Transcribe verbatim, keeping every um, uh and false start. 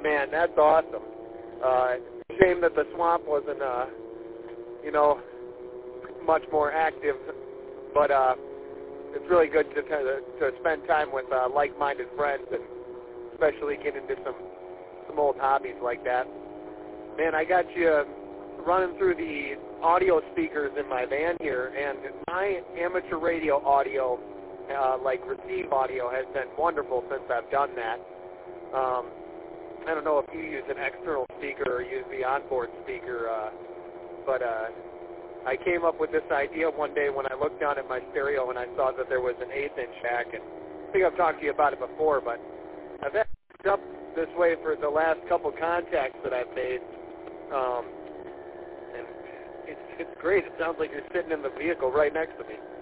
man, that's awesome. Uh, shame that the swamp wasn't, uh, you know, much more active, but uh, it's really good to, to to spend time with uh, like-minded friends, and especially get into some some old hobbies like that. Man, I got you running through the audio speakers in my van here, and my amateur radio audio, uh, like receive audio, has been wonderful since I've done that. Um, I don't know if you use an external speaker or use the onboard speaker, uh, but uh, I came up with this idea one day when I looked down at my stereo and I saw that there was an eighth inch jack, and I think I've talked to you about it before, but I've had it up this way for the last couple contacts that I've made, um, and it's, it's great. It sounds like you're sitting in the vehicle right next to me.